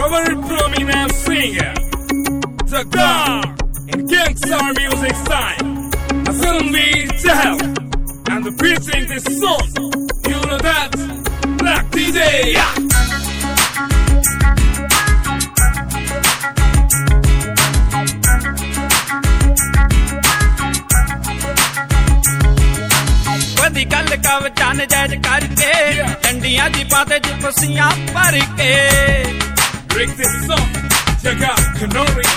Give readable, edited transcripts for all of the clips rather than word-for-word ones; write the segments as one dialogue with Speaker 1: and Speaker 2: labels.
Speaker 1: a very prominent singer, the God in gangster music style. I film me Jahel, and the preaching this song. You know that, Black DJ. Yeah.
Speaker 2: वधी गल कवचान jazz करके डंडियां दी पाते च पसियां भर के
Speaker 1: Break this song, check out Canori.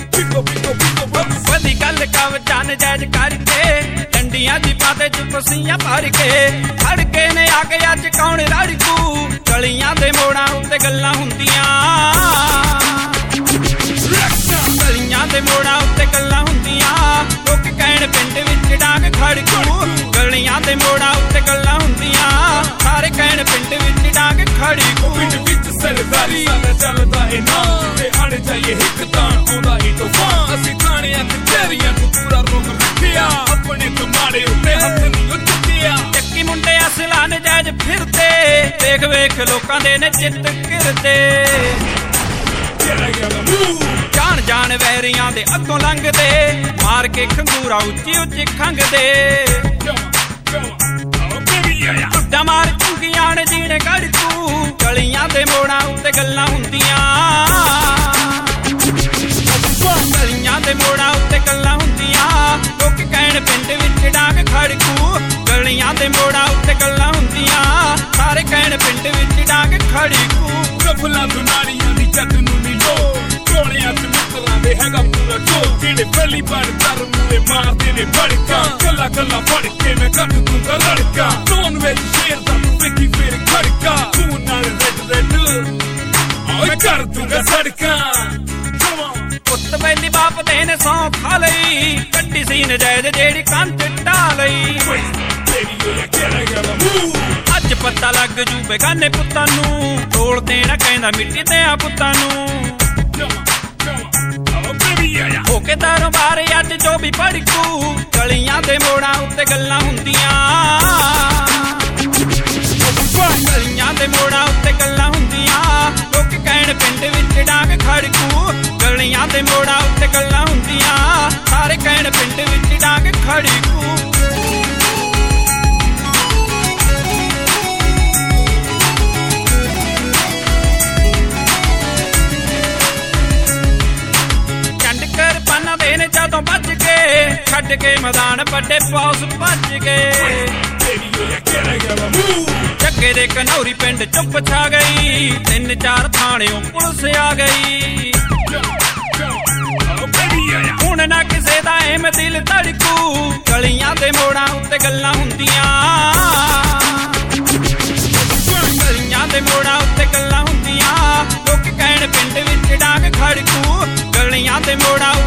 Speaker 2: वधी गल कवचान jazz करके डंडियां दी पाते च पसियां भर के फड़के ने आके अज कौन रड़कू गलियां दे मोड़ां उत्ते गल्लां हुंदियां गलियां दे मोड़ां उत्ते गल्लां हुंदियां लोक कहण पिंड विच डांग खड़कू गलियां दे मोड़ां उत्ते गल्लां हुंदियां सारे कहण पिंड विच डांग खड़कू
Speaker 1: पिंड विच सरदारी सादा चलदा ए ना ते आने चाहिए हिक तान आउंदा ही तूफान ਅਸੀਂ ਥਾਣਿਆਂ ਕਚਹਿਰੀਆਂ ਤੋਂ ਪੂਰਾ ਰੋਕ ਰੱਖਿਆ ਆਪਣੇ ਕਮਾੜੇ ਉੱਤੇ ਹੱਥ ਨਹੀਂ ਉੱਠਿਆ
Speaker 2: ਚੱਕੀ ਮੁੰਡੇ ਅਸਲਾਂ ਨਜਾਇਜ਼ ਫਿਰਦੇ ਦੇਖ ਵੇਖ ਲੋਕਾਂ ਦੇ ਨੇ ਚਿੱਤ ਕਿਰਦੇ ਜਾਣ ਜਾਣ ਵੈਰੀਆਂ ਦੇ ਅੱਗੋਂ ਲੰਘਦੇ ਮਾਰ ਕੇ ਖੰਗੂਰਾ ਉੱਚੀ ਉੱਚੀ ਖੰਗਦੇ ਉੱਡਾ ਮਾਰ ਚੁੰਗੀਆਂ ਨੇ ਜੀਣੇ ਗੜਕੂ ਗਲੀਆਂ ਦੇ ਮੋੜਾਂ ਉੱਤੇ ਗੱਲਾਂ ਹੁੰਦੀਆਂ ਗਲੀਆਂ ਦੇ ਮੋੜਾਂ ਉੱਤੇ ਗੱਲਾਂ ਹੁੰਦੀਆਂ ਲੋਕ ਕਹਿਣ ਪਿੰਡ ਵਿੱਚ ਡਾਂਗ ਖੜਕੂ ਗਲੀਆਂ ਦੇ ਮੋੜਾਂ ਉੱਤੇ ਗੱਲਾਂ ਹੁੰਦੀਆਂ ਸਾਰੇ ਕਹਿਣ ਪਿੰਡ ਵਿੱਚ ਡਾਂਗ ਖੜਕੂ
Speaker 1: ਰਫਲਾਂ ਦੁਨਾਰੀਆਂ ਦੀ ਜੱਟ ਨੂੰ ਨਹੀਂ ਲੋੜ ਕੋਲਿਆਂ ਚ ਮਿੱਤਰਾਂ ਦੇ ਹੈਗਾ ਪੂਰਾ ਜੋਰ ਜਿਹੜੇ ਪਹਿਲੀ ਵਾਰ ਦਰ ਮੂਰੇ ਮਾਰਦੇ ਨੇ ਭੜਕਾਂ ਕੱਲਾ ਕੱਲਾ ਫੜ ਕੇ ਮੈਂ ਕੱਢ ਦੂੰਗਾ ਲੜਕਾ ਨੌਨ ਵਿੱਚ ਸ਼ੇਰ ਦਾ ਵੇਖੀ ਫੇਰ ਖੜਕਾ ਤੂੰ ਨਾਲ ਰੈਡ ਓਏ ਕਰ ਦੂੰਗਾ ਸੜਕਾਂ
Speaker 2: ਪੁੱਤ ਪਹਿਲੀ ਬਾਪ ਦੇ ਨੇ ਸੌਂ ਖਾ ਲਈ ਕੱਢੀ ਸੀ ਨਜਾਇਜ਼ ਜਿਹੜੀ ਕੰਧ ਢਾ ਲਈ ਅੱਜ ਪਤਾ ਲੱਗ ਜੂ ਬੇਗਾਨੇ ਪੁੱਤਾਂ ਨੂੰ ਢੋਲ ਦੇਣਾ ਕਹਿੰਦਾ ਮਿੱਟੀ ਤੇ ਆ ਪੁੱਤਾਂ ਨੂੰ ਹੋ ਕੇ ਦਾਰੋਂ ਬਾਹਰ ਅੱਜ ਜੋ ਵੀ ਭੜਕੂ ਗਲੀਆਂ ਦੇ ਮੋੜਾਂ ਉੱਤੇ ਗੱਲਾਂ ਹੁੰਦੀਆਂ ਗਲੀਆਂ ਦੇ ਮੋੜਾਂ ਉੱਤੇ ਗੱਲਾਂ ਹੁੰਦੀਆਂ ਲੋਕ ਕਹਿਣ ਪਿੰਡ ਵਿੱਚ ਡਾਂਗ ਖੜਕੂ ਗਲੀਆਂ ਦੇ ਮੋੜਾਂ ਉੱਤੇ ਗੱਲਾਂ ਹੁੰਦੀਆਂ ਸਾਰੇ ਕਹਿਣ ਪਿੰਡ ਵਿੱਚ ਡਾਂਗ ਖੜਕੂ ਦੇ ਨੇ ਜਦੋਂ ਭੱਜ ਗਏ ਛੱਡ ਕੇ ਮੈਦਾਨ ਵੱਡੇ ਪਾਸ ਭੱਜ ਗਏ ਜੱਗੇ ਦੇ ਕਨੌਰੀ ਪਿੰਡ ਚੁੱਪ ਛਾ ਗਈ 3-4 ਥਾਣਿਓਂ ਪੁਲਿਸ ਆ ਗਈ ਹੁਣ ਨਾ ਕਿਸੇ ਦਾ ਐਮ ਦਿਲ ਧੜਕੂ ਗਲੀਆਂ ਦੇ ਮੋੜਾਂ ਉੱਤੇ ਗੱਲਾਂ ਹੁੰਦੀਆਂ ਗਲੀਆਂ ਦੇ ਮੋੜਾਂ ਉੱਤੇ ਗੱਲਾਂ ਹੁੰਦੀਆਂ ਲੋਕ ਕਹਿਣ ਪਿੰਡ ਵਿੱਚ ਡਾਂਗ ਖੜਕੂ ਗਲੀਆਂ ਦੇ ਮੋੜਾਂ